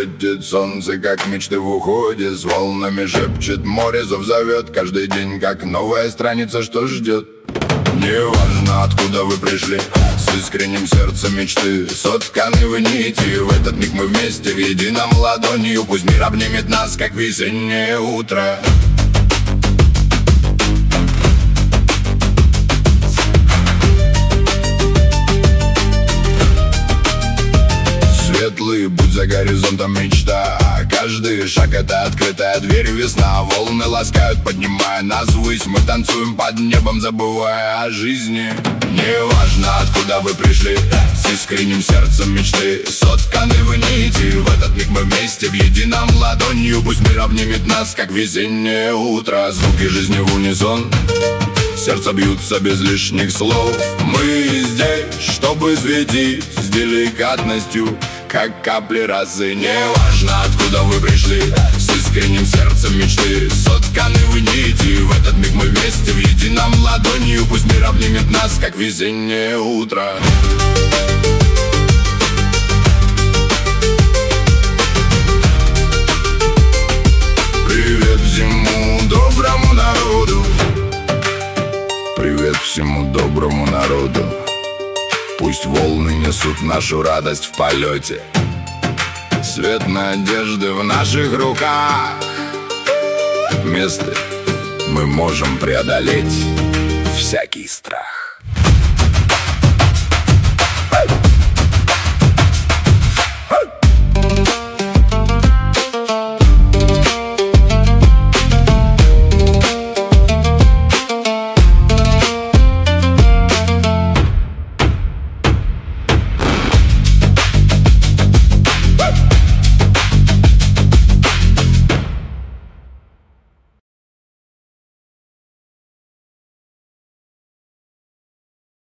Светит солнце, как мечты в уходе, с волнами шепчет море, зов зовет. Каждый день, как новая страница, что ждет. Неважно, откуда вы пришли, с искренним сердцем мечты сотканы в нити. В этот миг мы вместе в едином ладонью. Пусть мир обнимет нас, как весеннее утро. Светлый путь за горизонтом мечта. Каждый шаг — это открытая дверь, весна. Волны ласкают, поднимая нас ввысь. Мы танцуем под небом, забывая о жизни. Неважно, откуда вы пришли, с искренним сердцем мечты сотканы в нити. В этот миг мы вместе в едином ладонью. Пусть мир обнимет нас, как весеннее утро. Звуки жизни в унисон, сердца бьются без лишних слов. Мы здесь, чтобы светить с деликатностью, как капли росы. Неважно, откуда вы пришли, с искренним сердцем мечты сотканы в нити. В этот миг мы вместе в едином ладонью. Пусть мир обнимет нас, как весеннее утро. Привет всему доброму народу. Привет всему доброму народу. Пусть волны несут нашу радость в полете. Свет надежды в наших руках. Вместе мы можем преодолеть всякий страх.